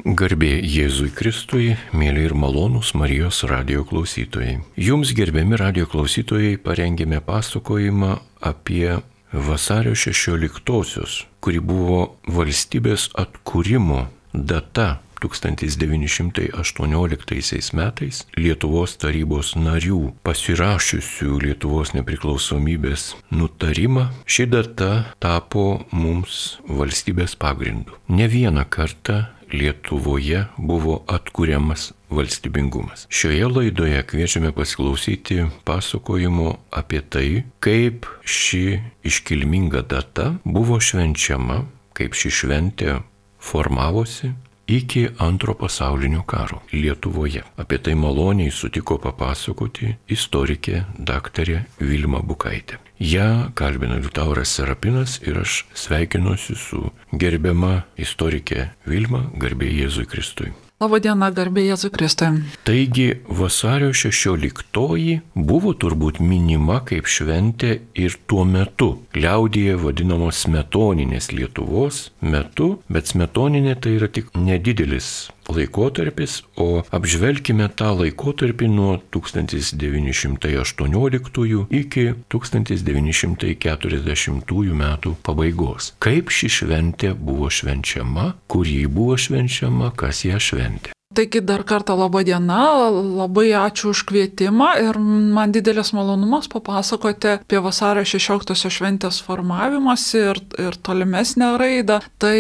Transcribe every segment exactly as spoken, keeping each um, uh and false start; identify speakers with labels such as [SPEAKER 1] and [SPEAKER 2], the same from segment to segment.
[SPEAKER 1] Garbė Jėzui Kristui, mėly ir malonūs Marijos radijo klausytojai. Jums, gerbiami radijo klausytojai, parengėme pasakojimą apie vasario šešioliktosios, kuri buvo valstybės atkūrimo data tūkstantis devyni šimtai aštuonioliktaisiais metais Lietuvos tarybos narių pasirašiusių Lietuvos nepriklausomybės nutarimą. Ši data tapo mums valstybės pagrindu. Ne vieną kartą Lietuvoje buvo atkuriamas valstybingumas. Šioje laidoje kviečiame pasiklausyti pasakojimo apie tai, kaip ši iškilminga data buvo švenčiama, kaip ši šventė formavosi iki antro pasaulinio karo Lietuvoje. Apie tai maloniai sutiko papasakoti istorikė daktarė Vilma Bukaitė. Ja kalbina Liutauras Serapinas ir aš sveikinuosi su gerbiama istorikė Vilma, garbė Jėzui Kristui.
[SPEAKER 2] Labadiena, garbė Jėzui Kristui.
[SPEAKER 1] Taigi vasario šešioliktoji buvo turbūt minima kaip šventė ir tuo metu, liaudyje vadinamos smetoninės Lietuvos metu, bet smetoninė tai yra tik nedidelis laikotarpis, o apžvelkime tą laikotarpį nuo tūkstantis devyni šimtai aštuonioliktųjų iki tūkstantis devyni šimtai keturiasdešimtųjų metų pabaigos. Kaip ši šventė buvo švenčiama, kur ji buvo švenčiama, kas ją šventė.
[SPEAKER 2] Taigi dar kartą laba diena, labai ačiū už kvietimą ir man didelis malonumas papasakoti apie vasario šešioliktosios šventės formavimąsi ir, ir tolimesnę raidą. Tai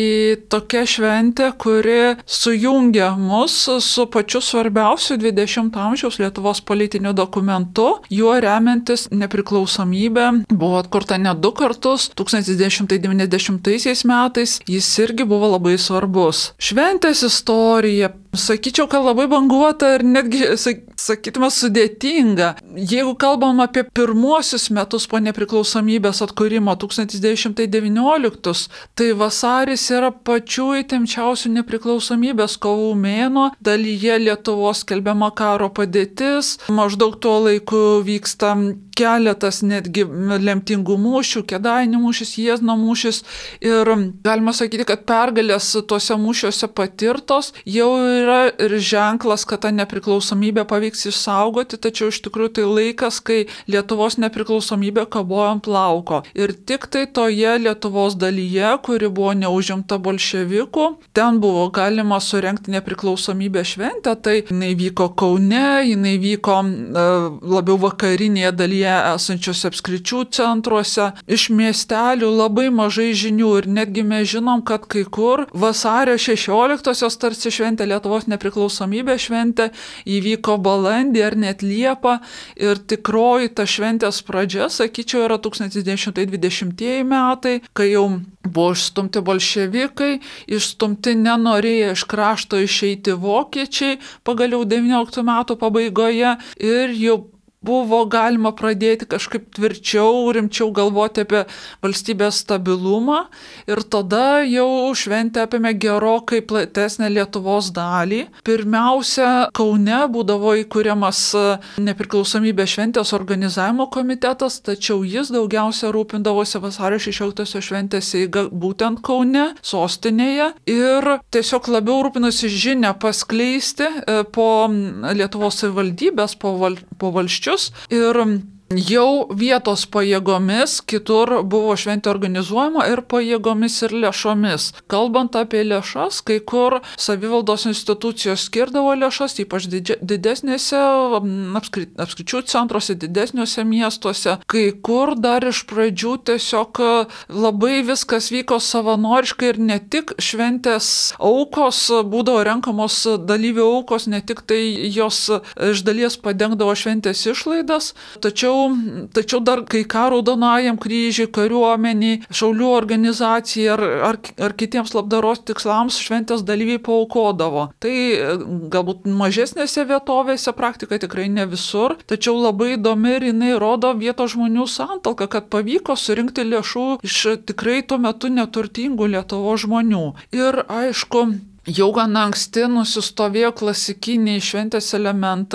[SPEAKER 2] tokia šventė, kuri sujungia mus su pačiu svarbiausiu dvidešimto amžiaus Lietuvos politiniu dokumentu. Juo remiantis nepriklausomybė buvo atkurta net du kartus. tūkstantis devyni šimtai devyniasdešimtaisiais metais jis irgi buvo labai svarbus. Šventės istorija, sakyčiau, kad labai banguota ir netgi, sakytume, sudėtinga. Jeigu kalbam apie pirmuosius metus po nepriklausomybės atkūrimo, tūkstantis devyni šimtai devynioliktus, tai vasaris yra pačių įtempčiausių nepriklausomybės kovų mėnuo, dalyje Lietuvos skelbiama karo padėtis, maždaug tuo laiku vyksta keletas netgi lemtingų mūšių, Kėdainių mūšis, Jiezno mūšis ir galima sakyti, kad pergalės tuose mūšiuose patirtos jau yra ir ženklas, kad tą nepriklausomybę pavyks išsaugoti, tačiau iš tikrųjų tai laikas, kai Lietuvos nepriklausomybė kabojo ant plauko. Ir tik tai toje Lietuvos dalyje, kuri buvo neužimta bolševikų, ten buvo galima surengti nepriklausomybę šventę, tai jinai vyko Kaune, jinai vyko e, labiau vakarinėje dalyje esančiose apskričių centruose. Iš miestelių labai mažai žinių ir netgi mes žinom, kad kai kur vasario šešioliktosios tarsi šventė Lietuvos nepriklausomybė šventė įvyko balandį ar net Liepą ir tikroji ta šventės pradžia, sakyčiau, yra tūkstantis devyni šimtai dvidešimtieji metai, kai jau buvo išstumti bolševikai, išstumti nenorėję iš krašto išeiti vokiečiai pagaliau devynioliktų metų pabaigoje ir jau buvo galima pradėti kažkaip tvirčiau, rimčiau galvoti apie valstybės stabilumą ir tada jau šventė apėmė gerokai platesnę Lietuvos dalį. Pirmiausia, Kaune būdavo įkuriamas nepriklausomybės šventės organizavimo komitetas, tačiau jis daugiausia rūpindavosi vasario šešioliktosios šventės eiga būtent Kaune, sostinėje ir tiesiog labiau rūpinosi žinią paskleisti po Lietuvos savivaldybės, po, val, po valsčių. Ir jau vietos pajėgomis kitur buvo šventė organizuojama ir pajėgomis ir lėšomis. Kalbant apie lėšas, kai kur savivaldos institucijos skirdavo lėšas, ypač didesnėse apskri, apskričių centruose, didesniuose miestuose. Kai kur dar iš pradžių tiesiog labai viskas vyko savanoriškai ir ne tik šventės aukos, būdavo renkamos dalyvių aukos, ne tik tai jos iš dalies padengdavo šventės išlaidas, tačiau Tačiau dar kai ką Raudonajam kryžiui, kariuomeniai, šaulių organizacijai ar, ar, ar kitiems labdaros tikslams šventės dalyviai paaukodavo. Tai galbūt mažesnėse vietovėse praktika tikrai ne visur, tačiau labai įdomi ir jinai rodo vietos žmonių santalką, kad pavyko surinkti lėšų iš tikrai tuo metu neturtingų Lietuvos žmonių. Ir aišku, jau gana anksti nusistovėjo klasikiniai šventės elementai.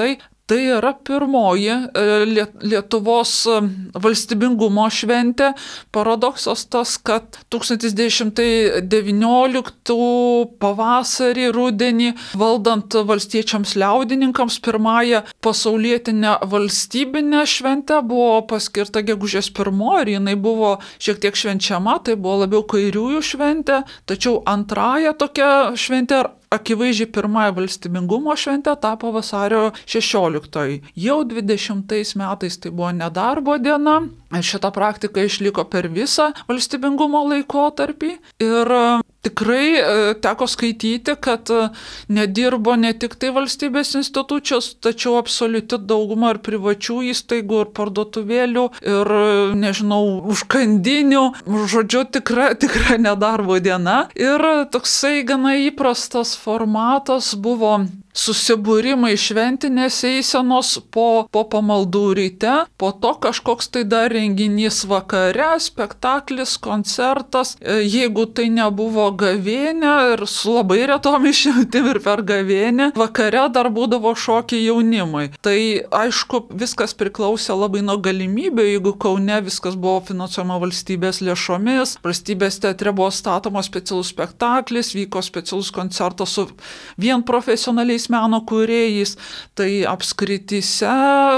[SPEAKER 2] Tai yra pirmoji Lietuvos valstybingumo šventė. Paradoksas tas, kad tūkstantis devyni šimtai devynioliktų pavasarį, rudenį, valdant valstiečiams liaudininkams, pirmąją pasaulietinę valstybinę šventę buvo paskirta gegužės pirmoji ir jinai buvo šiek tiek švenčiama, tai buvo labiau kairiųjų šventė, tačiau antrąją tokią šventę akivaizdžiai pirmąją valstybingumo šventę tapo vasario šešioliktoji. Jau dvidešimtais metais tai buvo nedarbo diena. Šita praktika išliko per visą valstybingumo laikotarpį ir tikrai teko skaityti, kad nedirbo ne tik tai valstybės institucijos, tačiau absoliuti dauguma ir privačių įstaigų, ir parduotuvėlių, ir, nežinau, užkandinių. Žodžiu, tikra, tikra nedarbo diena. Ir toksai gana įprastas formatas buvo susibūrimai šventinės eisenos po, po pamaldų ryte, po to kažkoks tai dar renginys vakare, spektaklis, koncertas. Jeigu tai nebuvo gavėnė ir su labai retom išimtim ir per gavėnę, vakare dar būdavo šokiai jaunimui. Tai aišku, viskas priklausė labai nuo galimybių. Jeigu Kaune viskas buvo finansuojama valstybės lėšomis, valstybės teatre buvo statomas specialus spektaklis, vyko specialus koncertas su vien profesionaliais meno kūrėjais, tai apskrityse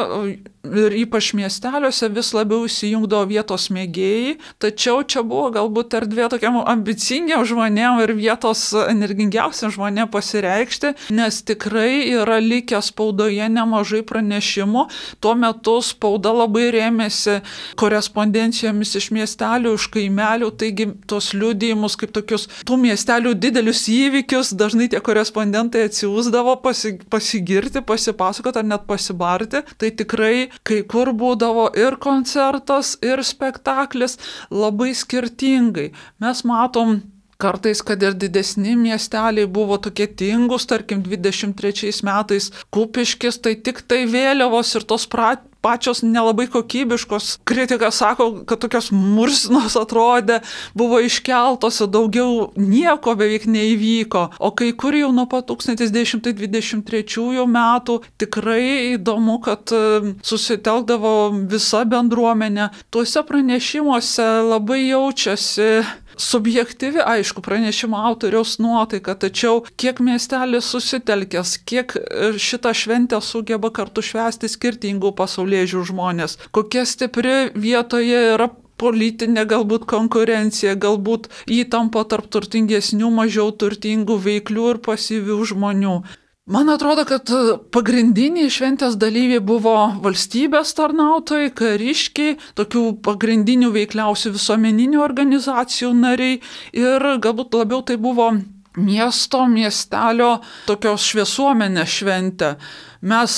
[SPEAKER 2] ir ypač miesteliuose vis labiau įsijungdavo vietos mėgėjai, tačiau čia buvo galbūt erdvė tokiam ambicingiam žmonėm ir vietos energingiausiam žmonėm pasireikšti, nes tikrai yra likę spaudoje nemažai pranešimų. Tuo metu spauda labai rėmėsi korespondencijomis iš miestelių, iš kaimelių, taigi tos liudijimus kaip tokius tų miestelių didelius įvykius dažnai tie korespondentai atsiųsdavo pasi, pasigirti, pasipasakoti ar net pasibarti. Tai tikrai kai kur būdavo ir koncertas, ir spektaklis labai skirtingai. Mes matom kartais, kad ir didesni miesteliai buvo tokie tingus, tarkim dvidešimt trečiais metais Kupiškis, tai tik tai vėliavos ir tos prat pačios nelabai kokybiškos. Kritikas sako, kad tokios mursinos atrodė, buvo iškeltos, daugiau nieko beveik neįvyko. O kai kur jau nuo pat tūkstantis devyni šimtai dvidešimt trečiųjų metų tikrai įdomu, kad susitelkdavo visa bendruomenė. Tuose pranešimuose labai jaučiasi subjektyvi, aišku, pranešimo autoriaus nuotaika, tačiau kiek miestelis susitelkęs, kiek šitą šventę sugeba kartu švęsti skirtingų pasaulėžių žmonės, kokia stipri vietoje yra politinė galbūt konkurencija, galbūt įtampa tarp turtingesnių, mažiau turtingų, veiklių ir pasyvių žmonių. Man atrodo, kad pagrindiniai šventės dalyviai buvo valstybės tarnautojai, kariškiai, tokių pagrindinių veikliausių visuomeninių organizacijų nariai ir galbūt labiau tai buvo miesto, miestelio tokios šviesuomenės šventė. Mes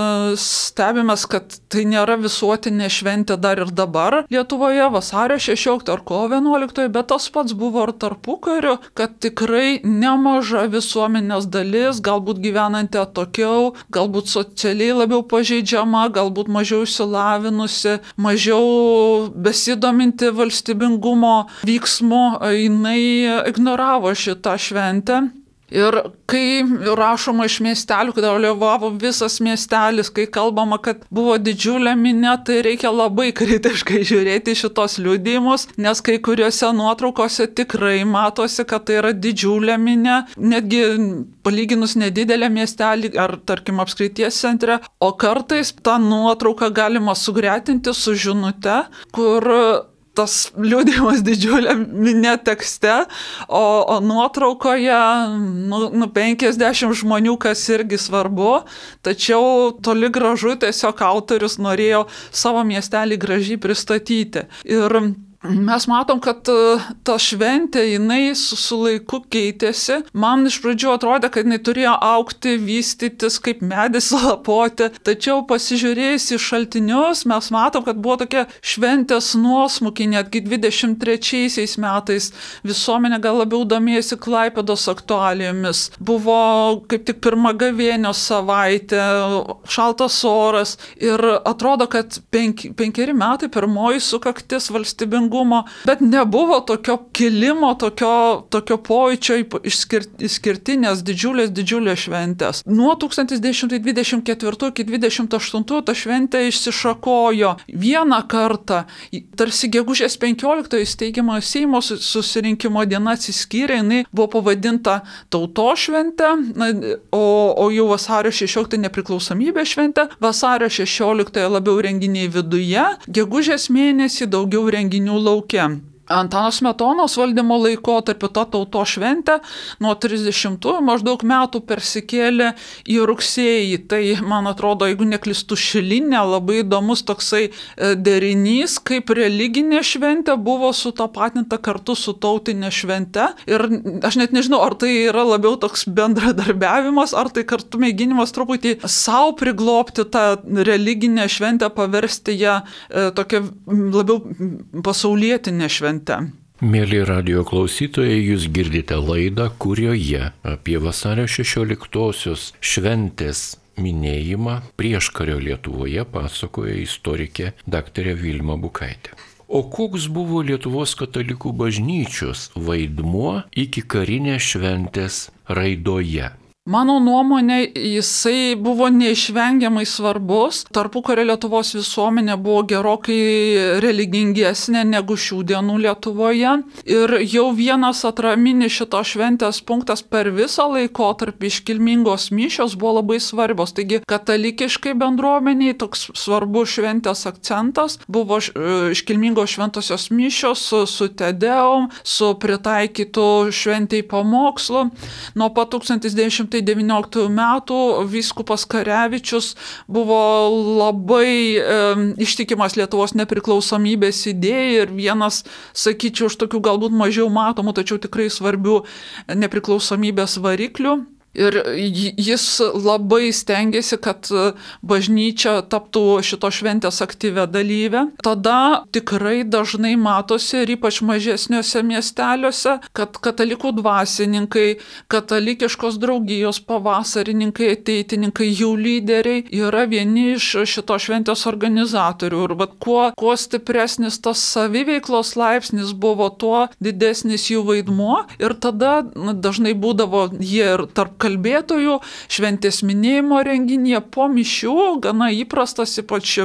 [SPEAKER 2] stebimės, kad tai nėra visuotinė šventė dar ir dabar Lietuvoje, vasario šešioliktoji ar kovo vienuoliktoji, bet tas pats buvo ir tarpukariu, kad tikrai nemaža visuomenės dalis, galbūt gyvenanti atokiau, galbūt socialiai labiau pažeidžiama, galbūt mažiau išsilavinusi, mažiau besidominti valstybingumo vyksmu, jinai ignoravo šitą šventę. Ir kai rašoma iš miestelių, kad dalyvavo visas miestelis, kai kalbama, kad buvo didžiulė minia, tai reikia labai kritiškai žiūrėti šitos liudijimus, nes kai kuriuose nuotraukose tikrai matosi, kad tai yra didžiulė minia, netgi palyginus nedidelę miestelį ar, tarkim, apskrities centre, o kartais tą nuotrauką galima sugretinti su žinute, kur tas liudijimas didžiulė minia tekste, o, o nuotraukoje nu, nu, penkiasdešimt žmonių, kas irgi svarbu, tačiau toli gražu tiesiog autorius norėjo savo miestelį gražiai pristatyti. Ir mes matom, kad ta šventė, jinai su, su laiku keitėsi. Man iš pradžių atrodė, kad jinai turėjo augti, vystytis kaip medis lapoti, tačiau pasižiūrėjus į šaltinius, mes matom, kad buvo tokia šventės nuosmukiai, netgi dvidešimt trečiaisiais metais visuomenė gal labiau domėjosi Klaipėdos aktualijomis. Buvo kaip tik pirma gavėnios savaitė, šaltas oras ir atrodo, kad penk, penkeri metai, pirmoji sukaktis valstybingumo valstybingumo, bet nebuvo tokio kilimo, tokio, tokio pojūčio išskir, išskirtinės didžiulės, didžiulės šventės. Nuo tūkstantis devyni šimtai dvidešimt ketvirtų iki dvidešimt aštuntų ta šventė išsišakojo vieną kartą, tarsi gegužės penkioliktą įsteigiamojo Seimo susirinkimo diena atsiskyrė, jinai buvo pavadinta tautos švente, o, o jau vasario šešioliktą nepriklausomybės šventė, vasario šešioliktą labiau renginiai viduje, gegužės mėnesį daugiau renginių lauke. Antano Smetonos valdymo laikotarpiu ta tautos šventė nuo trisdešimtųjų maždaug metų persikėlė į rugsėjį. Tai, man atrodo, jeigu neklystu, Šilinė, labai įdomus toksai derinys, kaip religinė šventė buvo sutapatinta kartu su tautinė švente. Ir aš net nežinau, ar tai yra labiau toks bendradarbiavimas, ar tai kartu mėginimas truputį savo priglobti tą religinę šventę, paversti ją e, tokią labiau pasaulietinę šventę.
[SPEAKER 1] Mėly radijo klausytojai, jūs girdite laidą, kurioje apie vasario šešioliktosios šventės minėjimą prieškario Lietuvoje pasakoja istorikė daktarė Vilma Bukaitė. O koks buvo Lietuvos katalikų bažnyčios vaidmuo iki karinės šventės raidoje?
[SPEAKER 2] Mano nuomonė, jisai buvo neišvengiamai svarbus. Tarpukario Lietuvos visuomenė buvo gerokai religingesnė negu šių dienų Lietuvoje. Ir jau vienas atraminis šitos šventės punktas per visą laikotarpį iškilmingos mišios buvo labai svarbios. Taigi katalikiškai bendruomeniai toks svarbus šventės akcentas buvo iškilmingos šventosios mišios su, su Tedeum, su pritaikytu šventei pamokslu. Nuo pat tūkstantis devyni šimtai devynioliktųjų metų vyskupas Karevičius buvo labai e, ištikimas Lietuvos nepriklausomybės idėjai ir vienas, sakyčiau, iš tokių galbūt mažiau matomų, tačiau tikrai svarbių nepriklausomybės variklių. Ir jis labai stengiasi, kad bažnyčia taptų šito šventės aktyvę dalyvę. Tada tikrai dažnai matosi ir ypač mažesniuose miesteliuose, kad katalikų dvasininkai, katalikiškos draugijos pavasarininkai, ateitininkai, jų lyderiai yra vieni iš šito šventės organizatorių. Ir vat, kuo, kuo stipresnis tas saviveiklos laipsnis buvo, tuo didesnis jų vaidmuo. Ir tada na, dažnai būdavo jie ir tarp kalbėtojų šventės minėjimo renginyje po mišių, gana įprastas ypač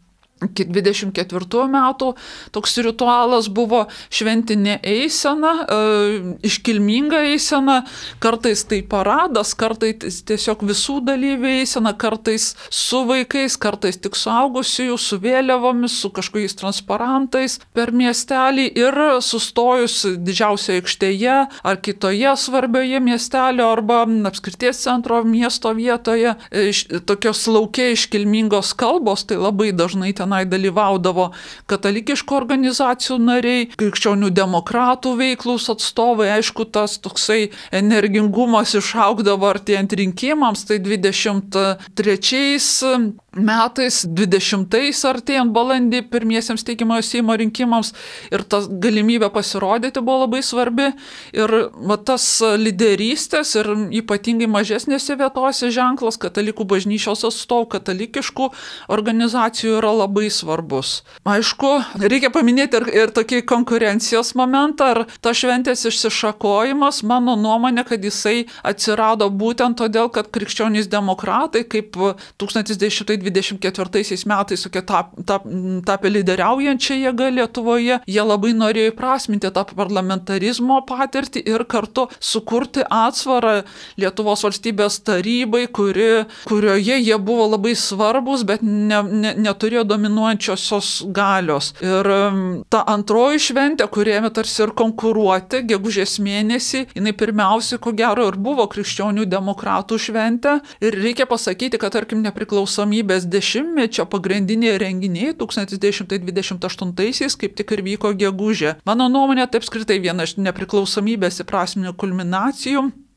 [SPEAKER 2] iki dvidešimt ketvirtų metų toks ritualas buvo šventinė eisena, e, iškilminga eisena, kartais tai paradas, kartais tiesiog visų dalyvių eisena, kartais su vaikais, kartais tik suaugusiųjų, su vėliavomis, su kažkokiais transparantais per miestelį ir sustojus didžiausioje aikštėje ar kitoje svarbioje miestelio arba apskrities centro miesto vietoje, e, tokios lauke iškilmingos kalbos, tai labai dažnai ten dalyvaudavo katalikiškų organizacijų nariai, krikščionių demokratų veiklūs atstovai, aišku, tas toksai energingumas išaugdavo artėjant rinkimams, tai dvidešimt trečiais metais, dvidešimtais artėjant balandį pirmiesiems steigiamojo Seimo rinkimams ir ta galimybė pasirodyti buvo labai svarbi ir va, tas lyderystės ir ypatingai mažesnėse vietose ženklas katalikų bažnyčios atstovų, katalikiškų organizacijų yra labai svarbus. Aišku, reikia paminėti ir, ir tokį konkurencijos momentą, ar ta šventės išsišakojimas, mano nuomonė, kad jisai atsirado būtent todėl, kad krikščionys demokratai, kaip tūkstantis devyni šimtai dvidešimt ketvirtaisiais metais tokia tap, tap, tapė lyderiaujančia jėga Lietuvoje, jie labai norėjo įprasminti tą parlamentarizmo patirtį ir kartu sukurti atsvarą Lietuvos valstybės tarybai, kuri, kurioje jie buvo labai svarbus, bet ne, ne, neturėjo dominuojančiosios galios. Ir ta antroji šventė, kuriame tarsi ir konkuruoti, gegužės mėnesį, jinai pirmiausiai, ko gero, ir buvo krikščionių demokratų šventė. Ir reikia pasakyti, kad, tarkim, nepriklausomybės dešimtmečio pagrindiniai renginiai tūkstantis devyni šimtai dvidešimt aštuntaisiais kaip tik ir vyko gegužę. Mano nuomonė, tai apskritai viena iš nepriklausomybės įprasminių kulminacijų.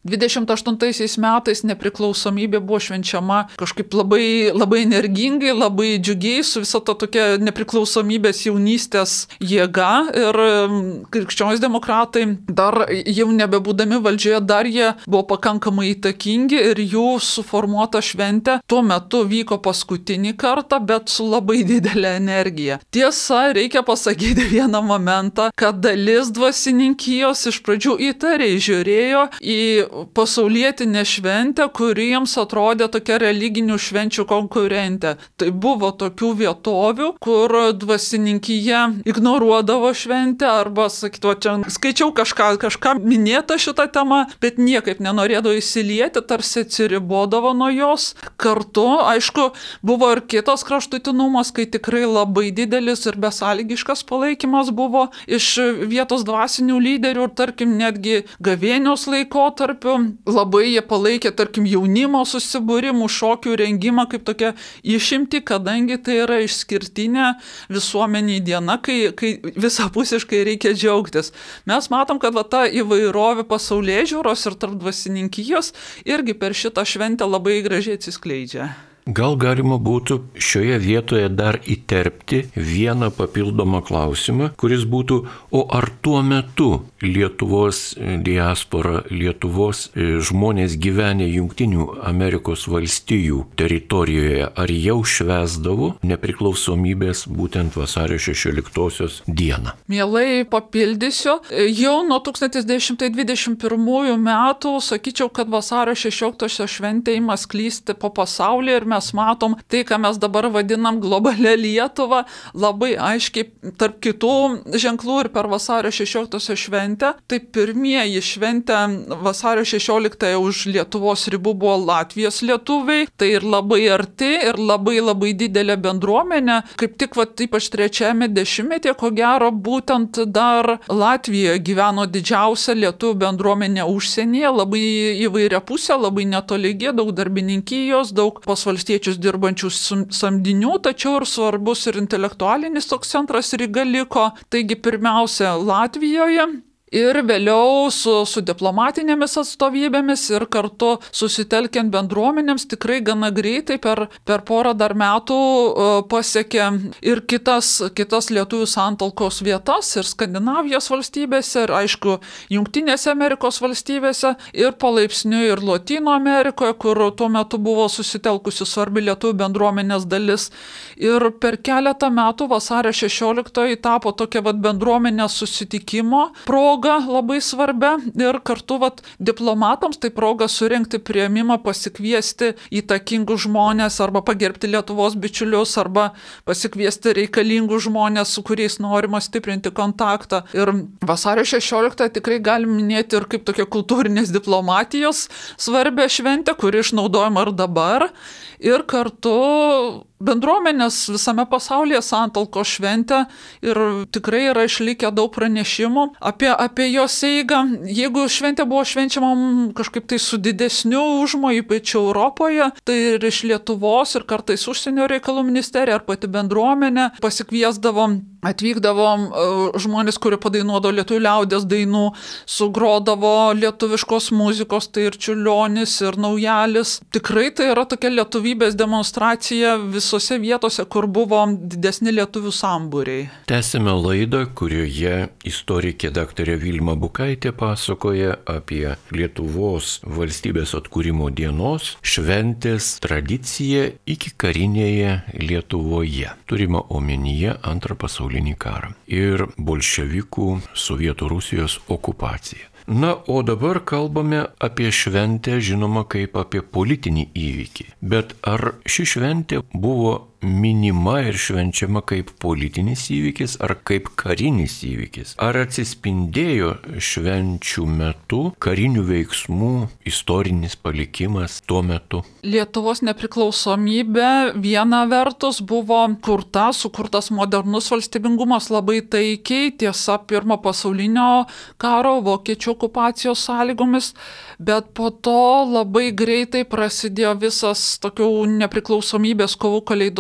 [SPEAKER 2] dvidešimt aštuntaisiais metais nepriklausomybė buvo švenčiama kažkaip labai, labai energingai, labai džiugiai, su visa to tokia nepriklausomybės jaunystės jėga ir krikščionys demokratai dar jau nebebūdami valdžioje, dar jie buvo pakankamai įtakingi ir jų suformuota šventė tuo metu vyko paskutinį kartą, bet su labai didelė energija. Tiesa, reikia pasakyti vieną momentą, kad dalis dvasininkijos iš pradžių įtariai žiūrėjo į pasaulietinę šventę, kuri jiems atrodė tokia religinių švenčių konkurentė. Tai buvo tokių vietovių, kur dvasininkija ignoruodavo šventę arba, sakytų, čia skaičiau kažką, kažką minėta šitą temą, bet niekaip nenorėdavo įsilieti, tarsi atsiribodavo nuo jos. Kartu, aišku, buvo ir kitas kraštutinumas, kai tikrai labai didelis ir besąlygiškas palaikymas buvo iš vietos dvasinių lyderių ir, tarkim, netgi gavėnios laikotarpiu. Labai jie palaikė, tarkim, jaunimo susibūrimų, šokių rengimą kaip tokia išimti, kadangi tai yra išskirtinė visuomeniai diena, kai, kai visapusiškai reikia džiaugtis. Mes matom, kad va, ta įvairovė pasaulėžiūros ir tarp dvasininkijos irgi per šitą šventę labai gražiai atsiskleidžia.
[SPEAKER 1] Gal galima būtų šioje vietoje dar įterpti vieną papildomą klausimą, kuris būtų, o ar tuo metu Lietuvos diaspora, Lietuvos žmonės gyvenę Jungtinių Amerikos valstijų teritorijoje, ar jau švęsdavo nepriklausomybės būtent vasario šešioliktosios dieną?
[SPEAKER 2] Mielai papildysiu. Jau nuo tūkstantis devyni šimtai dvidešimt pirmųjų metų sakyčiau, kad vasario šešioliktosios šventė ima sklysti po pasaulį ir mes matom tai, ką mes dabar vadinam globalia Lietuva, labai aiškiai tarp kitų ženklų ir per vasario šešioliktosios šventę. Tai pirmieji šventę vasario šešioliktąją už Lietuvos ribų buvo Latvijos lietuviai, tai ir labai arti, ir labai labai didelė bendruomenė. Kaip tik, va, ypač trečiame dešimtmetyje, ko gero, būtent dar Latvijoje gyveno didžiausia lietuvių bendruomenė užsienyje, labai įvairia pusė, labai netolygi, daug darbininkijos, daug pas valstiečius dirbančių samdinių, tačiau ir svarbus ir intelektualinis toks centras Ryga liko. Taigi pirmiausia Latvijoje. Ir vėliau su, su diplomatinėmis atstovybėmis ir kartu susitelkiant bendruomenėms tikrai gana greitai per, per porą dar metų uh, pasiekė ir kitas, kitas lietuvių santalkos vietas ir Skandinavijos valstybėse, ir aišku, Jungtinėse Amerikos valstybėse, ir palaipsniui ir Lotynų Amerikoje, kur tuo metu buvo susitelkusi svarbi lietuvių bendruomenės dalis. Ir per keletą metų vasario šešioliktoji tapo tokia vat bendruomenės susitikimo proga labai svarbia ir kartu vat, diplomatams tai proga surengti priėmimą, pasikviesti įtakingus žmonės arba pagerbti Lietuvos bičiulius arba pasikviesti reikalingus žmonės, su kuriais norima stiprinti kontaktą. Ir vasario šešioliktą tikrai galim minėti ir kaip tokia kultūrinės diplomatijos svarbia šventė, kuri išnaudojama ir dabar. Ir kartu bendruomenės visame pasaulyje santalkos šventė ir tikrai yra išlikę daug pranešimų apie, apie jos eigą. Jeigu šventė buvo švenčiama kažkaip tai su didesniu užmoju, ypač Europoje, tai ir iš Lietuvos ir kartais užsienio reikalų ministerija ar pati bendruomenė pasikviesdavom, atvykdavom žmonės, kurie padainuodavo lietuvių liaudies dainų, sugrodavo lietuviškos muzikos, tai ir Čiurlionis, ir Naujalis. Tikrai tai yra tokia lietuvybės demonstracija visose vietose, kur buvo didesni lietuvių sambūriai.
[SPEAKER 1] Tęsime laidą, kurioje istorikė daktarė Vilma Bukaitė pasakoja apie Lietuvos valstybės atkūrimo dienos šventės tradiciją iki karinėje Lietuvoje. Turime omenyje antrą pasaulinį karą ir bolševikų Sovietų Rusijos okupaciją. Na, o dabar kalbame apie šventę, žinoma, kaip apie politinį įvykį. Bet ar ši šventė buvo minima ir švenčiama kaip politinis įvykis ar kaip karinis įvykis? Ar atsispindėjo švenčių metu karinių veiksmų istorinis palikimas tuo metu?
[SPEAKER 2] Lietuvos nepriklausomybė viena vertus buvo kurta, sukurtas modernus valstybingumas labai taikiai, tiesa, pirmo pasaulinio karo vokiečių okupacijos sąlygomis, bet po to labai greitai prasidėjo visas tokių nepriklausomybės kovų kaleidoskopas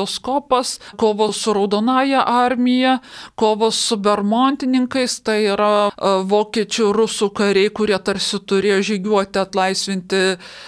[SPEAKER 2] autoskopas, kovos su Raudonąja armija, kovos su bermontininkais, tai yra vokiečių rusų kariai, kurie tarsi turėjo žygiuoti atlaisvinti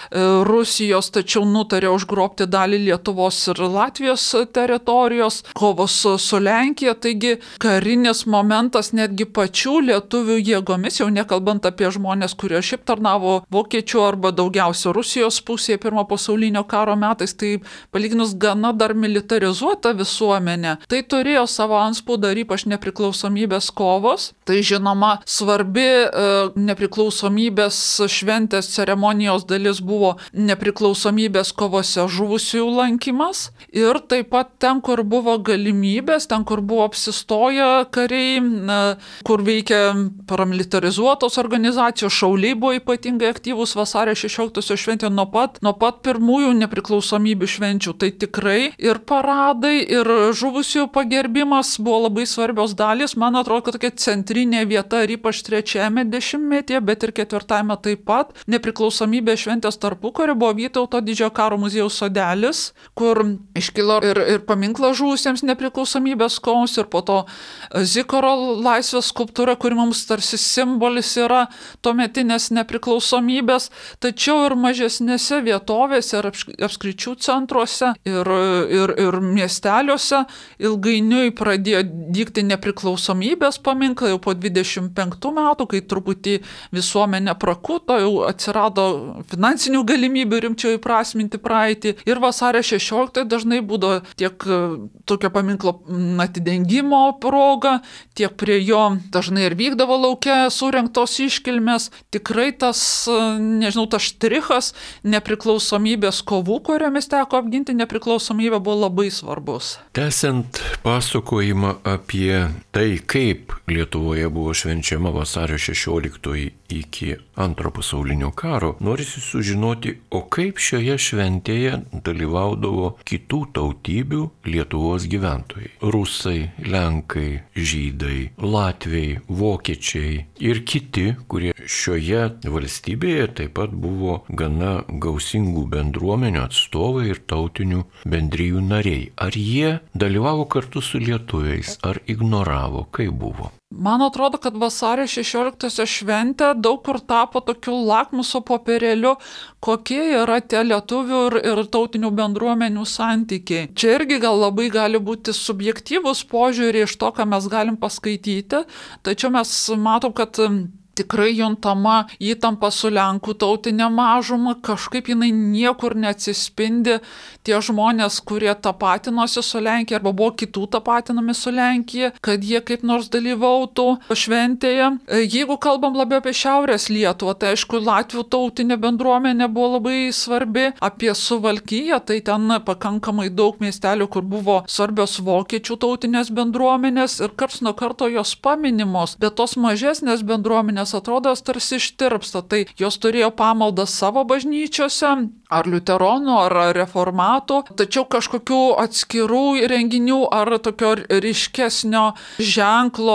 [SPEAKER 2] Rusijos, tačiau nutarė užgrobti dalį Lietuvos ir Latvijos teritorijos, kovos su, su Lenkija, taigi karinis momentas netgi pačių lietuvių jėgomis, jau nekalbant apie žmonės, kurie šiaip tarnavo vokiečių arba daugiausia Rusijos pusėje pirmo pasaulinio karo metais, tai palyginus gana dar militarizuota visuomenė. Tai turėjo savo antspaudą ir ypač nepriklausomybės kovos. Tai žinoma, svarbi e, nepriklausomybės šventės ceremonijos dalis buvo nepriklausomybės kovose žuvusiųjų lankymas. Ir taip pat ten, kur buvo galimybės, ten, kur buvo apsistoję kariai, na, kur veikia paramilitarizuotos organizacijos, šauliai buvo ypatingai aktyvūs vasario šešioliktosios šventė nuo pat, nuo pat pirmųjų nepriklausomybių švenčių. Tai tikrai ir paradai, ir žuvusiųjų pagerbimas buvo labai svarbios dalys. Man atrodo, kad tokia centrinė vieta ir ypač trečiajame dešimtmetyje, bet ir ketvirtajame taip pat. Nepriklausomybės šventės tarpukario buvo Vytauto didžiojo karo muziejaus sodelis, kur iškilo ir, ir paminklas žuvusiems nepriklausomybės kovoms, ir po to Zikaro laisvės skulptūra, kuri mums tarsi simbolis yra tuometinės nepriklausomybės, tačiau ir mažesnėse vietovėse ir apskričių centruose ir, ir, ir miesteliuose ilgainiui pradėjo dygti nepriklausomybės paminklai jau po dvidešimt penktų metų, kai truputį visuomenė prakuto, jau atsirado finansinių galimybių rimčiau įprasminti praeitį, ir vasario šešioliktąją dažnai būdavo tiek tokio paminklo atidengimo proga, tiek prie jo dažnai ir vykdavo lauke surengtos iškilmės. Tikrai tas, nežinau, tas štrichas nepriklausomybės kovų, kuriomis teko apginti nepriklausomybę, buvo labai svarbus.
[SPEAKER 1] Tęsiant pasakojimą apie tai, kaip Lietuvoje buvo švenčiama vasario šešioliktoji iki antro pasaulinio karo, norisi sužinoti, o kaip šioje šventėje dalyvaudavo kitų tautybių Lietuvos gyventojai. Rusai, Lenkai, Žydai, Latviai, Vokiečiai ir kiti, kurie šioje valstybėje taip pat buvo gana gausingų bendruomenių atstovai ir tautinių bendrijų nariai. Ar jie dalyvavo kartu su lietuviais, ar ignoravo, kaip buvo?
[SPEAKER 2] Man atrodo, kad vasario šešioliktosios šventė daug kur tapo tokiu lakmuso popierėliu, kokie yra tie lietuvių ir, ir tautinių bendruomenių santykiai. Čia irgi gal labai gali būti subjektyvus požiūrį iš to, ką mes galim paskaityti, tačiau mes matom, kad tikrai juntama įtampa su Lenkų tautinė mažuma, kažkaip jinai niekur neatsispindi. Tie žmonės, kurie tapatinosi su Lenkija arba buvo kitų tapatinami su Lenkija, kad jie kaip nors dalyvautų šventėje. Jeigu kalbam labiau apie Šiaurės Lietuvą, tai aišku, Latvių tautinė bendruomenė buvo labai svarbi. Apie Suvalkiją, tai ten pakankamai daug miestelių, kur buvo svarbios vokiečių tautinės bendruomenės ir karts nuo karto jos paminimos, bet tos mažesnės bendruomenės atrodo tarsi ištirpsta, tai jos turėjo pamaldas savo bažnyčiose, ar liuteronų, ar reformatų, tačiau kažkokių atskirų renginių ar tokio ryškesnio ženklo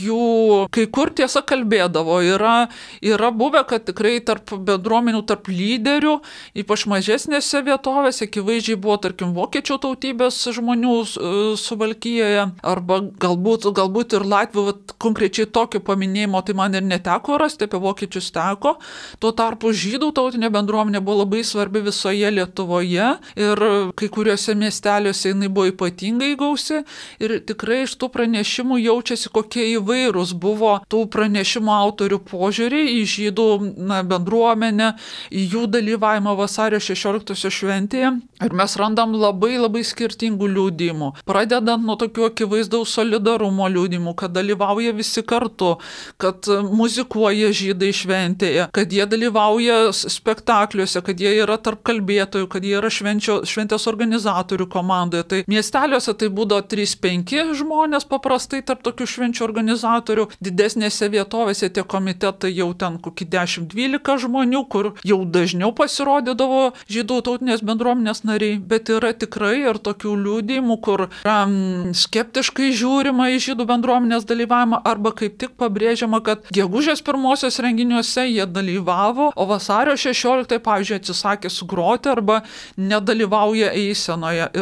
[SPEAKER 2] jų kai kur tiesa kalbėdavo. Yra, yra buvę, kad tikrai tarp bendruomenių, tarp lyderių, ypač mažesnėse vietovėse, akivaizdžiai buvo, tarkim, vokiečių tautybės žmonių Suvalkijoje, arba galbūt, galbūt ir Latvių, konkrečiai tokio paminėjimo tai man ir neteko rasti, apie vokiečius teko. Tuo tarpu žydų tautinė bendruomenė buvo labai svarbi visoje Lietuvoje ir kai kuriuose miesteliuose jinai buvo ypatingai gausi ir tikrai iš tų pranešimų jaučiasi, kokie įvairūs buvo tų pranešimų autorių požiūriai į žydų na, bendruomenę, į jų dalyvavimą vasario šešioliktosios šventėje. Ir mes randam labai labai skirtingų liudijimų. Pradedant nuo tokių akivaizdaus solidarumo liudijimų, kad dalyvauja visi kartu, kad muzikuoja žydai šventėje, kad jie dalyvauja spektakliuose, kad jie yra tarp kalbėtojų, kad jie yra švenčio, šventės organizatorių komandoje. Tai miesteliuose tai būdavo trys penki žmonės paprastai tarp tokių švenčių organizatorių. Didesnėse vietovėse tie komitetai jau ten kokį dešimt dvylika žmonių, kur jau dažniau pasirodydavo žydų tautinės bendruomenės nariai, bet yra tikrai ir tokių liudijimų, kur um, skeptiškai žiūrima į žydų bendruomenės dalyvavimą arba kaip tik pabrėžiama, kad gegužės pirmosios renginiuose jie dalyvavo, o vasario šešioliktąją, pavyzdžiui, atsisakė sugroti arba nedalyvauja eisenoje. Ir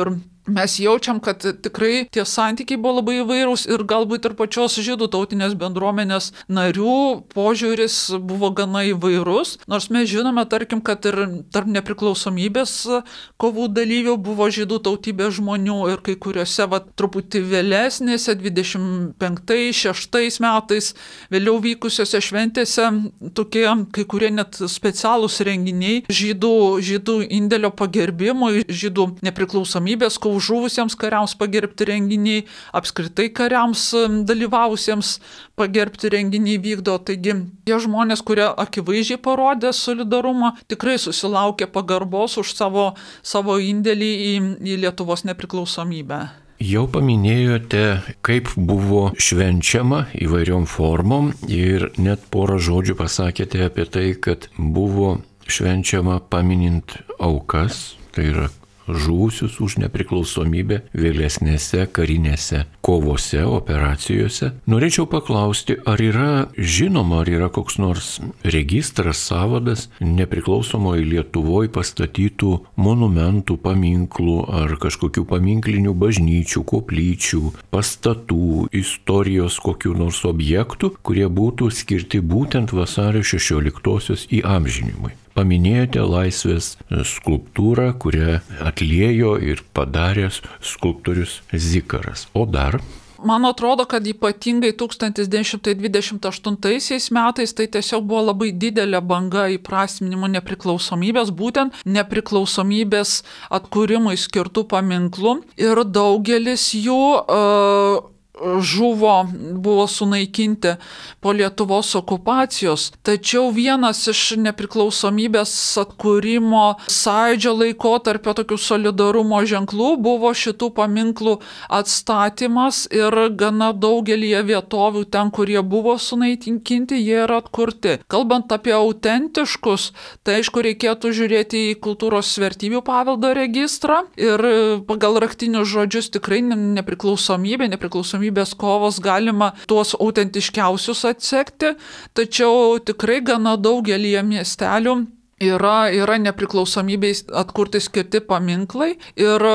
[SPEAKER 2] mes jaučiam, kad tikrai tie santykiai buvo labai įvairūs ir galbūt ir pačios žydų tautinės bendruomenės narių požiūris buvo gana įvairus, nors mes žinome, tarkim, kad ir tarp nepriklausomybės kovų dalyvių buvo žydų tautybės žmonių ir kai kuriuose va, truputį vėlesnėse, dvidešimt penktais šeštais metais, vėliau vykusiose šventėse, tokie kai kurie net specialūs renginiai žydų, žydų indėlio pagerbimui, žydų nepriklausomybės kovų žuvusiems kariams pagerbti renginiai, apskritai kariams dalyvavusiems pagerbti renginiai vykdo. Taigi tie žmonės, kurie akivaizdžiai parodė solidarumą, tikrai susilaukė pagarbos už savo, savo indėlį į, į Lietuvos nepriklausomybę.
[SPEAKER 1] Jau paminėjote, kaip buvo švenčiama įvairiom formom ir net porą žodžių pasakėte apie tai, kad buvo švenčiama paminint aukas, tai yra žuvusius už nepriklausomybę vėlesnėse karinėse kovose, operacijose. Norėčiau paklausti, ar yra žinoma, ar yra koks nors registras, sąvadas nepriklausomoje Lietuvoje pastatytų monumentų, paminklų ar kažkokių paminklinių bažnyčių, koplyčių, pastatų, istorijos kokių nors objektų, kurie būtų skirti būtent vasario šešioliktosios įamžinimui. Paminėjote Laisvės skulptūrą, kurią atliejo ir padarė skulptorius Zikaras. O dar?
[SPEAKER 2] Man atrodo, kad ypatingai tūkstantis devyni šimtai dvidešimt aštuntaisiais metais tai tiesiog buvo labai didelė banga įprasminimo nepriklausomybės, būtent nepriklausomybės atkūrimui skirtų paminklų ir daugelis jų uh, žuvo, buvo sunaikinti po Lietuvos okupacijos. Tačiau vienas iš nepriklausomybės atkūrimo sąjūdžio laikotarpio tokių solidarumo ženklų buvo šitų paminklų atstatymas ir gana daugelyje vietovių ten, kurie buvo sunaikinti, jie yra atkurti. Kalbant apie autentiškus, tai aišku reikėtų žiūrėti į kultūros vertybių paveldo registrą ir pagal raktinius žodžius tikrai nepriklausomybė, nepriklausomybė kovos galima tuos autentiškiausius atsekti, tačiau tikrai gana daugelyje miestelių yra, yra nepriklausomybei atkurti skirti paminklai ir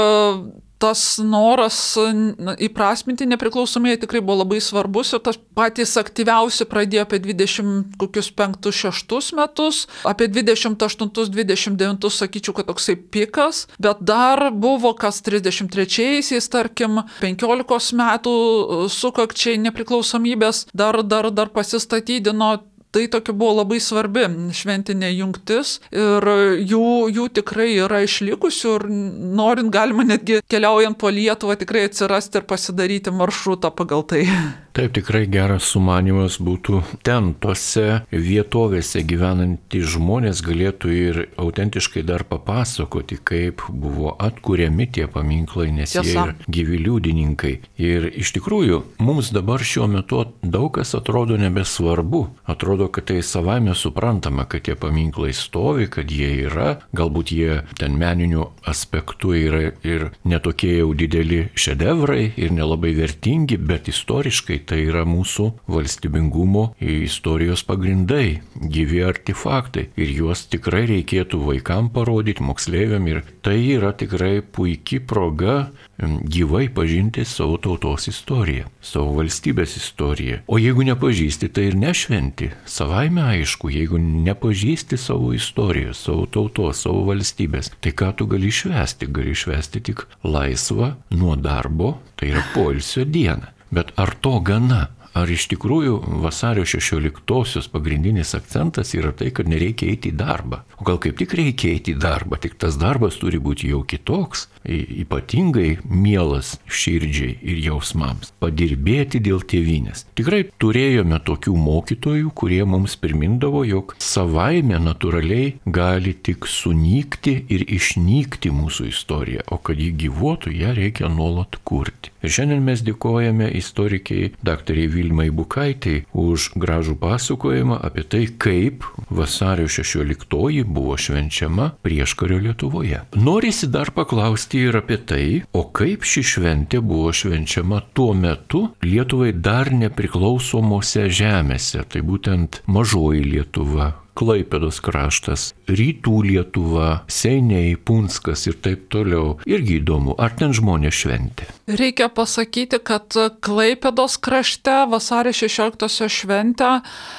[SPEAKER 2] tas noras įprasminti nepriklausomybę tikrai buvo labai svarbus ir tas patys aktyviausi pradėjo apie dvidešimt penktus šeštus metus, apie dvidešimt aštuntus dvidešimt devintus sakyčiau, kad toksai pikas, bet dar buvo kas trisdešimt trečiaisiais, tarkim, penkiolikos metų sukakčiai nepriklausomybės dar, dar, dar pasistatydino. Tai tokia buvo labai svarbi šventinė jungtis ir jų, jų tikrai yra išlikusių ir norint galima netgi keliaujant po Lietuvą tikrai atsirasti ir pasidaryti maršrutą pagal tai.
[SPEAKER 1] Taip, tikrai geras sumanymas būtų ten, tose vietovėse gyvenantys žmonės galėtų ir autentiškai dar papasakoti, kaip buvo atkuriami tie paminklai, nes Tiesa. Jie yra gyvi liudininkai. Ir iš tikrųjų, mums dabar šiuo metu daug kas atrodo nebesvarbu. Atrodo, kad tai savaime suprantama, kad tie paminklai stovi, kad jie yra, galbūt jie ten meninių aspektų yra ir netokie jau dideli šedevrai ir nelabai vertingi, bet istoriškai tai yra mūsų valstybingumo istorijos pagrindai, gyvi artefaktai ir juos tikrai reikėtų vaikam parodyti, moksleiviam ir tai yra tikrai puikia proga gyvai pažinti savo tautos istoriją, savo valstybės istoriją. O jeigu nepažįsti, tai ir nešventi. Savaime aišku, jeigu nepažįsti savo istorijos, savo tautos, savo valstybės, tai ką tu gali švęsti? Gali švęsti tik laisvą nuo darbo, tai yra poilsio dieną. Bet ar to gana? Ar iš tikrųjų vasario šešioliktosios pagrindinis akcentas yra tai, kad nereikia eiti į darbą? O gal kaip tik reikia eiti į darbą, tik tas darbas turi būti jau kitoks, ypatingai mielas širdžiai ir jausmams. Padirbėti dėl tėvynės. Tikrai turėjome tokių mokytojų, kurie mums primindavo, jog savaime natūraliai gali tik sunykti ir išnykti mūsų istorija, o kad ji gyvuotų, ją reikia nuolat kurti. Ir šiandien mes dėkojame istorikiai daktarei Vilmai Bukaitei už gražų pasakojimą apie tai, kaip vasario šešioliktoji buvo švenčiama prieškario Lietuvoje. Norisi dar paklausti ir apie tai, o kaip ši šventė buvo švenčiama tuo metu Lietuvai dar nepriklausomose žemėse, tai būtent mažoji Lietuva, Klaipėdos kraštas, rytų Lietuva, Seiniai, Punskas ir taip toliau. Irgi įdomu, ar ten žmonės šventė?
[SPEAKER 2] Reikia pasakyti, kad Klaipėdos krašte vasario šešioliktosios šventę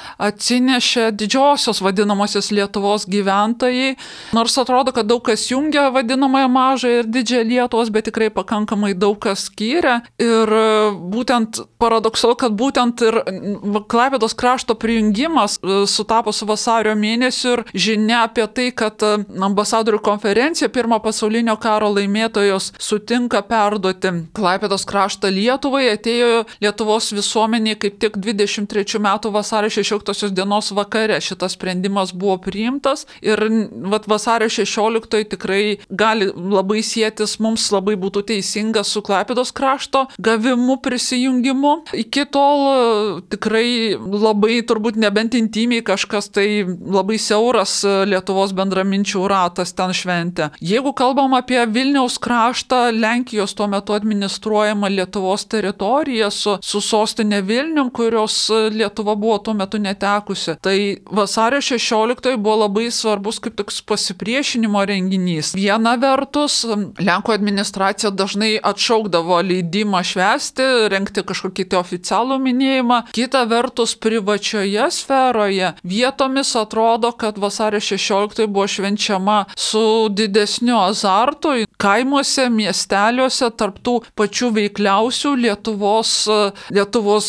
[SPEAKER 2] atsinešė didžiosios vadinamosios Lietuvos gyventojai. Nors atrodo, kad daug kas jungia vadinamąją mažą ir didžiąją Lietuvos, bet tikrai pakankamai daug kas skyrė. Ir būtent paradoksalu, kad būtent ir Klaipėdos krašto prijungimas sutapo su vasario mėnesiu ir žinia apie tai, kad ambasadorių konferencija pirmo pasaulinio karo laimėtojos sutinka perduoti Klaipėdos kraštą Lietuvai, atėjo Lietuvos visuomeniai kaip tik dvidešimt trečių metų vasario šešioliktosios dienos vakare. Šitas sprendimas buvo priimtas ir vat, vasario šešioliktoji tikrai gali labai sėtis, mums labai būtų teisinga su Klaipėdos krašto gavimu, prisijungimu. Iki tol tikrai labai turbūt nebent intimiai kažkas tai labai siauras Lietuvos bendraminčių ratas ten šventė. Jeigu kalbam apie Vilniaus kraštą, Lenkijos tuo metu administruojama Lietuvos teritorija su, su sostinė Vilnium, kurios Lietuva buvo tuo metu netekusi. Tai vasario šešioliktoji buvo labai svarbus kaip toks pasipriešinimo renginys. Viena vertus, Lenkų administracija dažnai atšaukdavo leidimą švęsti, rengti kažkokį tai oficialų minėjimą. Kita vertus, privačioje sferoje vietomis atrodo, kad vasario šešioliktoji buvo švenčiama su didesniu azartu. Kaimuose, miesteliuose, tarptų pačių veikliausių Lietuvos, Lietuvos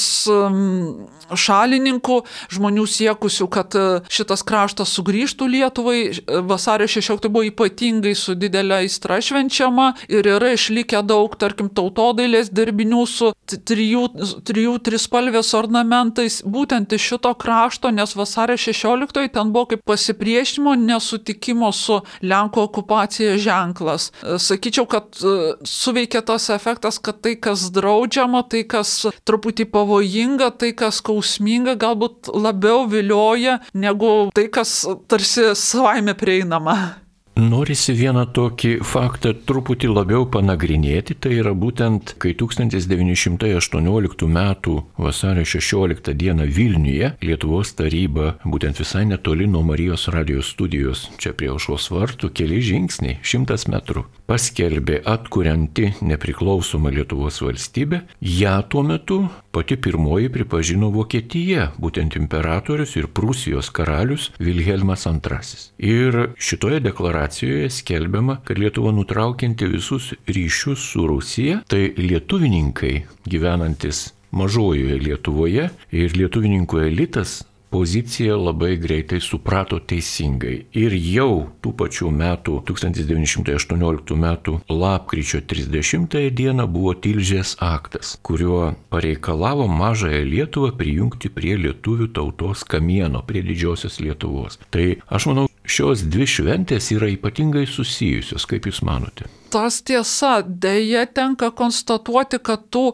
[SPEAKER 2] um, šalininkų, žmonių siekusių, kad šitas kraštas sugrįžtų Lietuvai. Vasario šešioliktoji buvo ypatingai su didelė aistra švenčiama ir yra išlikę daug, tarkim, tautodailės dirbinių su trijų, trijų trispalvės ornamentais, būtent iš šito krašto, nes vasario šešioliktoji ten buvo kaip pasipriešinimo, nesutikimo su Lenkų okupacija ženklas. Sakyčiau, kad suveikė tas efektas, kad tai, kas draudžiama, tai, kas truputį pavojinga, tai, kas skausminga, galbūt labiau vilioja negu tai, kas tarsi savaime prieinama.
[SPEAKER 1] Norisi vieną tokį faktą truputį labiau panagrinėti, tai yra būtent, kai tūkstantis devyni šimtai aštuonioliktų metų vasario šešioliktą dieną Vilniuje Lietuvos taryba, būtent visai netoli nuo Marijos radijos studijos, čia prie Aušros vartų, keli žingsniai, šimtas metrų, paskelbė atkurianti nepriklausomą Lietuvos valstybę. Ja tuo metu pati pirmoji pripažino Vokietija, būtent imperatorius ir Prūsijos karalius Vilhelmas antrasis. Ir šitoje deklaracijoje skelbiama, kad Lietuva nutraukianti visus ryšius su Rusija, tai lietuvininkai gyvenantis mažojoje Lietuvoje ir lietuvininkų elitas poziciją labai greitai suprato teisingai. Ir jau tų pačių metų, tūkstantis devyni šimtai aštuonioliktų metų lapkričio trisdešimtąją dieną buvo Tilžės aktas, kuriuo pareikalavo mažąją Lietuvą prijungti prie lietuvių tautos kamieno, prie didžiosios Lietuvos. Tai aš manau, šios dvi šventės yra ypatingai susijusios, kaip jūs manote?
[SPEAKER 2] Tas tiesa, dėja tenka konstatuoti, kad tų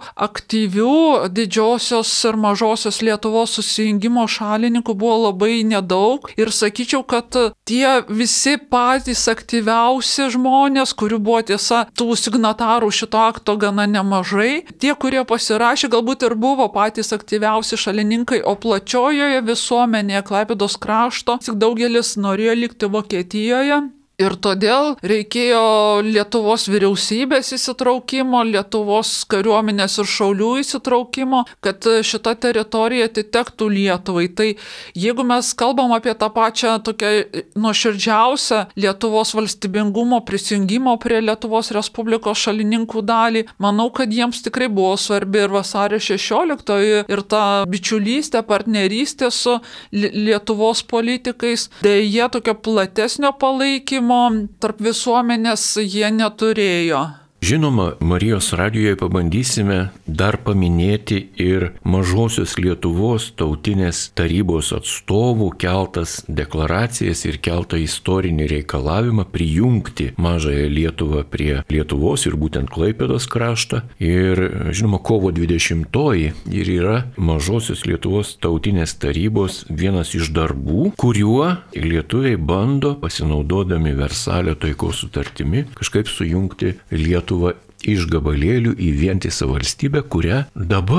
[SPEAKER 2] aktyvių didžiosios ir mažosios Lietuvos susijungimo šalininkų buvo labai nedaug ir sakyčiau, kad tie visi patys aktyviausi žmonės, kurių buvo tiesa tų signatarų šito akto gana nemažai, tie, kurie pasirašė, galbūt ir buvo patys aktyviausi šalininkai, o plačiojoje visuomenėje Klaipėdos krašto tik daugelis norėjo likti Vokietijoje. Ir todėl reikėjo Lietuvos vyriausybės įsitraukimo, Lietuvos kariuomenės ir šaulių įsitraukimo, kad šita teritorija atitektų Lietuvai. Tai jeigu mes kalbam apie tą pačią tokią nuoširdžiausią Lietuvos valstybingumo prisijungimo prie Lietuvos Respublikos šalininkų dalį, manau, kad jiems tikrai buvo svarbi ir vasario šešioliktoji ir ta bičiulystė, partnerystė su Lietuvos politikais. Deja, tokio platesnio palaikymo tarp visuomenės jie neturėjo.
[SPEAKER 1] Žinoma, Marijos radijoje pabandysime dar paminėti ir Mažosios Lietuvos tautinės tarybos atstovų keltas deklaracijas ir keltą istorinį reikalavimą prijungti Mažąją Lietuvą prie Lietuvos ir būtent Klaipėdos kraštą. Ir žinoma, kovo dvidešimtoji ir yra Mažosios Lietuvos tautinės tarybos vienas iš darbų, kuriuo lietuviai bando, pasinaudodami Versalio taikos sutartimi, kažkaip sujungti Lietuvą iš gabalėlių į vientisą valstybę, kurią dabar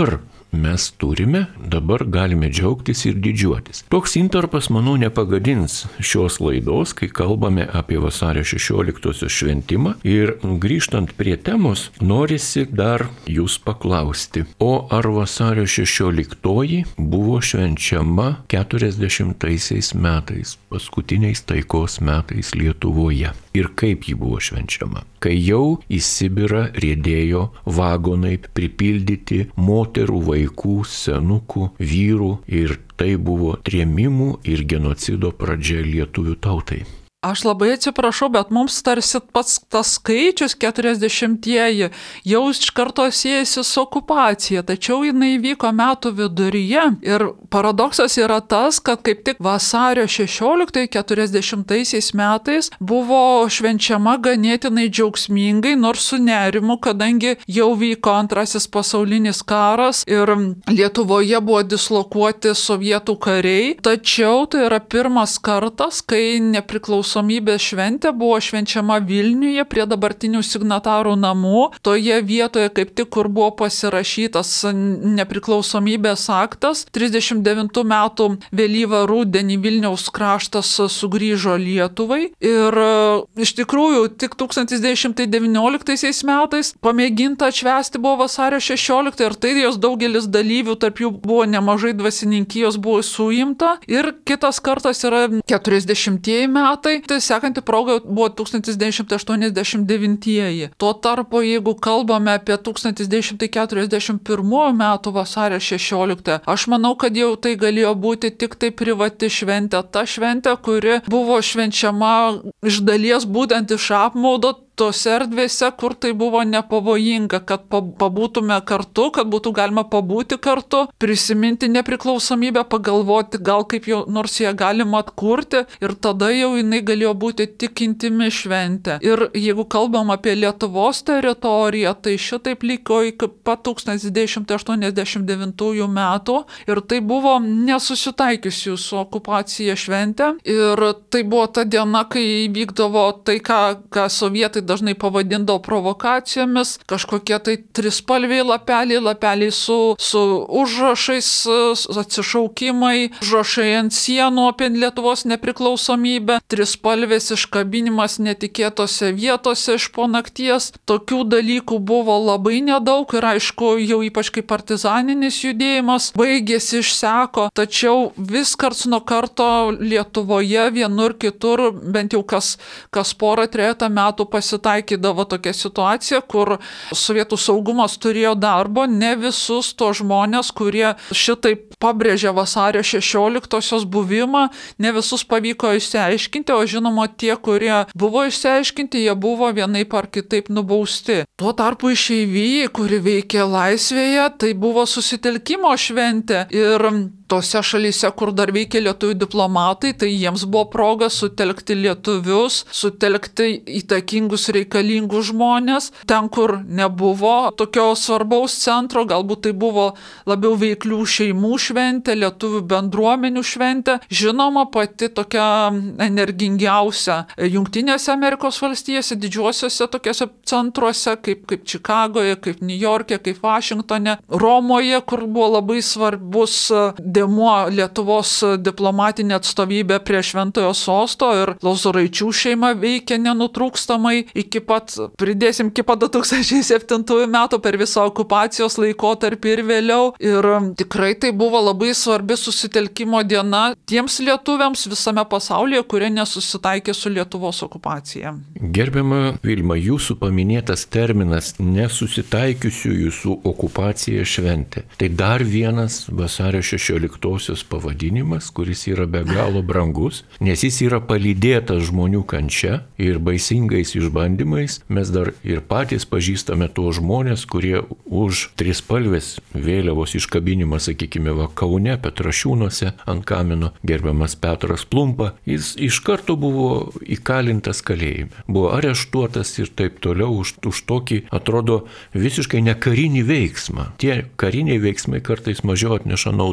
[SPEAKER 1] mes turime, dabar galime džiaugtis ir didžiuotis. Toks intarpas, manau, nepagadins šios laidos, kai kalbame apie vasario šešioliktosios šventimą. Ir grįžtant prie temos, norisi dar jūs paklausti, o ar vasario šešioliktoji buvo švenčiama keturiasdešimtaisiais metais, paskutiniais taikos metais Lietuvoje? Ir kaip ji buvo švenčiama? Kai jau į Sibirą riedėjo vagonai pripildyti moterų, vaikų, senukų, vyrų, ir tai buvo trėmimų ir genocido pradžia lietuvių tautai.
[SPEAKER 2] Aš labai atsiprašau, bet mums tarsi pats tas skaičius keturiasdešimtieji jau iš karto siejasi su okupacija, tačiau jinai vyko metų viduryje. Ir paradoksas yra tas, kad kaip tik vasario šešioliktoji keturiasdešimtaisiais metais buvo švenčiama ganėtinai džiaugsmingai, nors su nerimu, kadangi jau vyko antrasis pasaulinis karas ir Lietuvoje buvo dislokuoti sovietų kariai. Tačiau tai yra pirmas kartas, kai nepriklausomybės Nepriklausomybės šventė buvo švenčiama Vilniuje prie dabartinių signatarų namų, toje vietoje kaip tik, kur buvo pasirašytas nepriklausomybės aktas. trisdešimt devintų metų vėlyvą rudenį Vilniaus kraštas sugrįžo Lietuvai ir iš tikrųjų tik tūkstantis devyni šimtai devynioliktaisiais metais pamėginta atšvęsti buvo vasario šešioliktą ir tai jos daugelis dalyvių, tarp jų buvo nemažai dvasininkijos, buvo suimta. Ir kitas kartas yra keturiasdešimtieji metai. Tai sekanti proga buvo tūkstantis devyni šimtai aštuoniasdešimt devintieji. Tuo tarpu, jeigu kalbame apie tūkstantis devyni šimtai keturiasdešimt pirmųjų metų vasario šešioliktą, aš manau, kad jau tai galėjo būti tik tai privati šventė. Ta šventė, kuri buvo švenčiama iš dalies būtent iš apmaudo tose erdvėse, kur tai buvo nepavojinga, kad pabūtume kartu, kad būtų galima pabūti kartu, prisiminti nepriklausomybę, pagalvoti, gal kaip jau nors ją galima atkurti, ir tada jau jinai galėjo būti tik intimi šventė. Ir jeigu kalbam apie Lietuvos teritoriją, tai šitaip liko iki pat tūkstantis devyni šimtai aštuoniasdešimt devintųjų metų ir tai buvo nesusitaikiusių su okupacija šventė. Ir tai buvo ta diena, kai vykdavo tai, ką, ką sovietai dažnai pavadindavo provokacijomis, kažkokie tai trispalviai lapeliai, lapeliai su, su užrašais, atsišaukimai, užrašai ant sienų apie Lietuvos nepriklausomybę, trispalvės iškabinimas netikėtose vietose iš po nakties. Tokių dalykų buvo labai nedaug ir aišku, jau ypač kaip partizaninis judėjimas baigėsi, išseko, tačiau vis karts nuo karto Lietuvoje vienur kitur, bent jau kas, kas porą trejata metų pasitaikydavo taikydavo tokia situacija, kur sovietų saugumas turėjo darbo, ne visus to žmonės, kurie šitaip pabrėžė vasario šešioliktosios buvimą, ne visus pavyko išsiaiškinti, o žinoma tie, kurie buvo išsiaiškinti, jie buvo vienaip ar kitaip nubausti. Tuo tarpu išeivijai, kuri veikė laisvėje, tai buvo susitelkimo šventė ir tose šalyse, kur dar veikė lietuvių diplomatai, tai jiems buvo proga sutelkti lietuvius, sutelkti įtakingus reikalingus žmonės. Ten, kur nebuvo tokio svarbaus centro, galbūt tai buvo labiau veiklių šeimų šventė, lietuvių bendruomenių šventė. Žinoma, pati tokia energingiausia Jungtinėse Amerikos valstijose, didžiuosiuose tokiuose centruose, kaip, kaip Čikagoje, kaip Niujorke, kaip Vašingtone, Romoje, kur buvo labai svarbus dėmuo Lietuvos diplomatinė atstovybė prie Šventojo sosto ir Lozoraičių šeima veikė nenutrūkstamai iki pat, pridėsim, iki pat du tūkstančiai septintųjų metų per visą okupacijos laikotarpį ir vėliau. Ir tikrai tai buvo labai svarbi susitelkimo diena tiems lietuviams visame pasaulyje, kurie nesusitaikė su Lietuvos okupacija.
[SPEAKER 1] Gerbiama Vilma, jūsų paminėtas terminas nesusitaikiusiųjų su okupacija šventė. Tai dar vienas vasario šešioliktosios pavadinimas, kuris yra be galo brangus, nes jis yra palydėtas žmonių kančia ir baisingais išbandymais. Mes dar ir patys pažįstame tuos žmonės, kurie už trispalvės vėliavos iškabinimą, sakykime, va, Kaune, Petrašiūnuose ant kamino, gerbiamas Petras Plumpa, jis iš karto buvo įkalintas kalėjime, buvo areštuotas ir taip toliau už, už tokį, atrodo, visiškai ne karinį veiksmą. Tie kariniai veiksmai kartais mažiau atneša naudos negu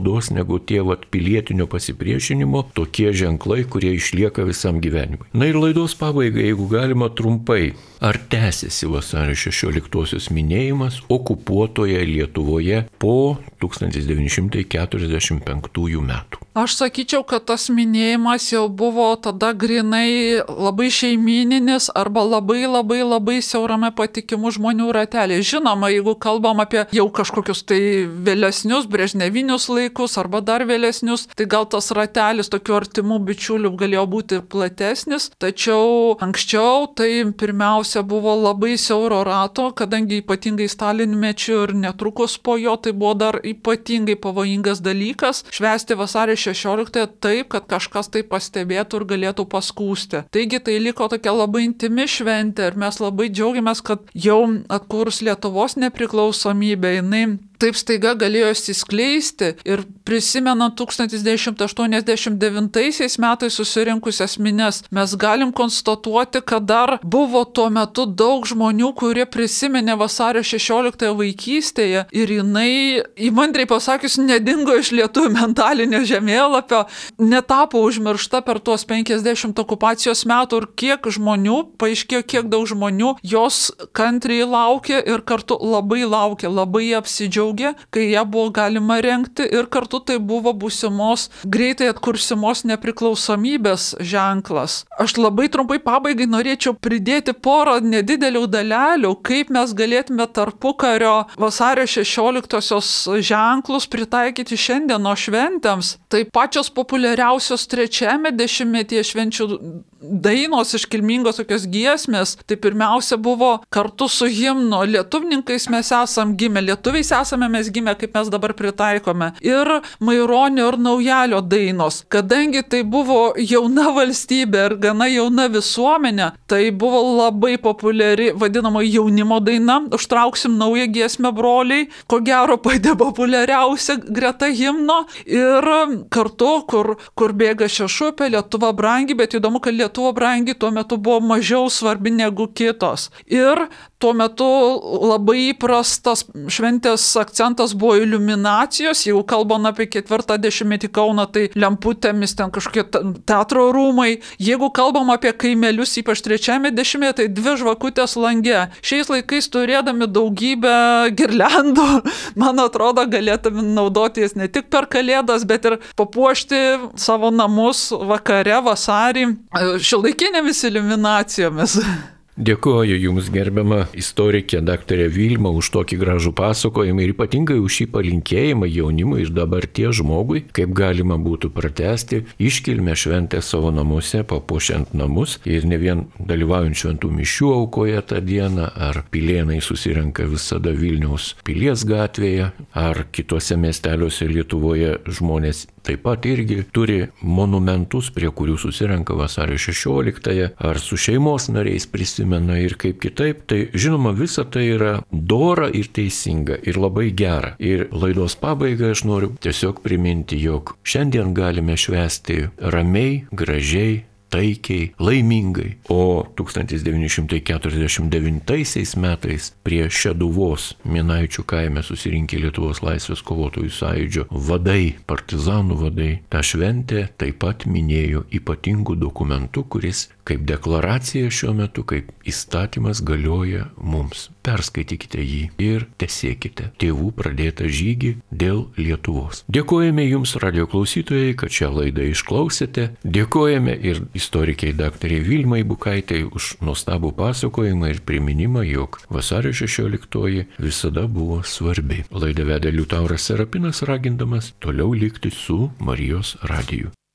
[SPEAKER 1] negu tie vat, pilietinio pasipriešinimo tokie ženklai, kurie išlieka visam gyvenimui. Na ir laidos pabaigai, jeigu galima trumpai, ar tęsiasi vasario šešioliktosios minėjimas okupuotoje Lietuvoje po tūkstantis devyni šimtai keturiasdešimt penktųjų metų?
[SPEAKER 2] Aš sakyčiau, kad tas minėjimas jau buvo tada grinai labai šeimyninis arba labai labai labai siaurame patikimų žmonių ratelė. Žinoma, jeigu kalbam apie jau kažkokius tai vėlesnius, brežnevinius laikus arba dar vėlesnius, tai gal tas ratelis tokių artimų bičiulių galėjo būti ir platesnis, tačiau anksčiau tai pirmiausia buvo labai siauro rato, kadangi ypatingai Stalinmečiu ir netrukus po jo tai buvo dar ypatingai pavojingas dalykas švęsti vasario šešioliktąją taip, kad kažkas tai pastebėtų ir galėtų paskūsti. Taigi tai liko tokia labai intimi šventė ir mes labai džiaugiamės, kad jau atkūrus Lietuvos nepriklausomybę, jinai taip staiga galėjo išsiskleisti ir prisimenant tūkstantis devyni šimtai aštuoniasdešimt devintaisiais metais susirinkusias minias, mes galim konstatuoti, kad dar buvo tuo metu daug žmonių, kurie prisiminė vasario šešioliktąją vaikystėje ir jinai, įmandriai pasakius, nedingo iš lietuvių mentalinio žemėlapio, netapo užmiršta per tuos penkiasdešimt okupacijos metų ir kiek žmonių, paaiškėjo kiek daug žmonių, jos kantriai laukė ir kartu labai laukė, labai apsidžiaugė, kai ją buvo galima rengti ir kartu tai buvo būsimos, greitai atkursimos nepriklausomybės ženklas. Aš labai trumpai pabaigai norėčiau pridėti porą nedidelių dalelių, kaip mes galėtume tarpukario vasario šešioliktosios ženklus pritaikyti šiandieno šventėms. Tai pačios populiariausios trečiame dešimtmetyje švenčių dainos, iškilmingos tokios giesmės, tai pirmiausia buvo kartu su himnu. Lietuvininkais mes esam gimę, lietuviais esame mes gimę, kaip mes dabar pritaikome. Ir Maironio ir Naujalio dainos. Kadangi tai buvo jauna valstybė ir gana jauna visuomenė, tai buvo labai populiari vadinamo jaunimo daina. Užtrauksim naują giesmę, broliai, ko gero pati populiariausia greta himno. Ir kartu, kur, kur bėga šešupė, Lietuva brangi, bet įdomu, kad Lietuva brangi tuo metu buvo mažiau svarbi negu kitos. Ir tuo metu labai įprastas šventės akcentas buvo iliuminacijos. Jeigu kalbant apie ketvirtą dešimtmetį Kauną, tai lemputėmis ten kažkokie teatro rūmai. Jeigu kalbam apie kaimelius, ypač trečiame dešimtmetyje, tai dvi žvakutės lange. Šiais laikais turėdami daugybę girliandų, man atrodo, galėtume naudoti jas ne tik per Kalėdas, bet ir papuošti savo namus vakare, vasarį šiuolaikinėmis iliuminacijomis.
[SPEAKER 1] Dėkuoju Jums, gerbiama istorikė daktarė Vilma, už tokį gražų pasakojimą ir ypatingai už šį palinkėjimą jaunimui ir dabarties žmogui, kaip galima būtų pratęsti iškilmę šventę savo namuose, papuošiant namus ir ne vien dalyvaujant šventų mišių aukoje tą dieną, ar pilėnai susirenka visada Vilniaus Pilies gatvėje, ar kitose miesteliuose Lietuvoje žmonės taip pat irgi turi monumentus, prie kurių susirenka vasario šešioliktąją, ar su šeimos nariais prisimena ir kaip kitaip. Tai žinoma, visa tai yra dora ir teisinga ir labai gera. Ir laidos pabaigai aš noriu tiesiog priminti, jog šiandien galime švęsti ramiai, gražiai, taikiai, laimingai. O tūkstantis devyni šimtai keturiasdešimt devintaisiais metais prie Šeduvos Minaičių kaime susirinkę Lietuvos laisvės kovotojų sąjūdžio vadai, partizanų vadai, tą šventę taip pat minėjo ypatingų dokumentų, kuris kaip deklaracija šiuo metu, kaip įstatymas galioja mums. Perskaitykite jį ir tęsėkite tėvų pradėtą žygį dėl Lietuvos. Dėkojame Jums, radio klausytojai, kad šią laidą išklausėte. Dėkojame ir istorikiai daktarė Vilmai Bukaitei už nuostabų pasakojimą ir priminimą, jog vasario šešioliktoji visada buvo svarbi. Laidą vedė Liutauras Serapinas, ragindamas toliau likti su Marijos radiju.